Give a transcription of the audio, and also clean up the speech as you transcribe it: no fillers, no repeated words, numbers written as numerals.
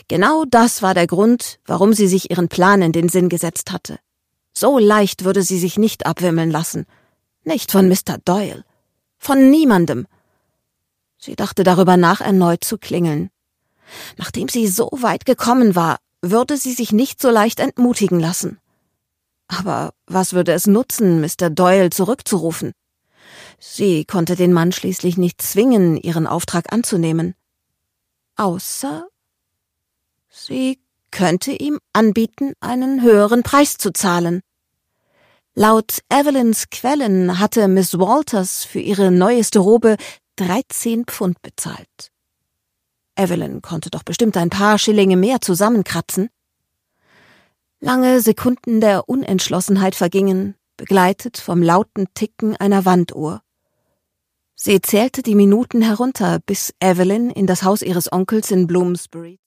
Genau das war der Grund, warum sie sich ihren Plan in den Sinn gesetzt hatte. So leicht würde sie sich nicht abwimmeln lassen. Nicht von Mr. Doyle. Von niemandem. Sie dachte darüber nach, erneut zu klingeln. Nachdem sie so weit gekommen war, würde sie sich nicht so leicht entmutigen lassen. Aber was würde es nutzen, Mr. Doyle zurückzurufen? Sie konnte den Mann schließlich nicht zwingen, ihren Auftrag anzunehmen. Außer sie könnte ihm anbieten, einen höheren Preis zu zahlen. Laut Evelyns Quellen hatte Miss Walters für ihre neueste Robe 13 Pfund bezahlt. Evelyn konnte doch bestimmt ein paar Schillinge mehr zusammenkratzen. Lange Sekunden der Unentschlossenheit vergingen, begleitet vom lauten Ticken einer Wanduhr. Sie zählte die Minuten herunter, bis Evelyn in das Haus ihres Onkels in Bloomsbury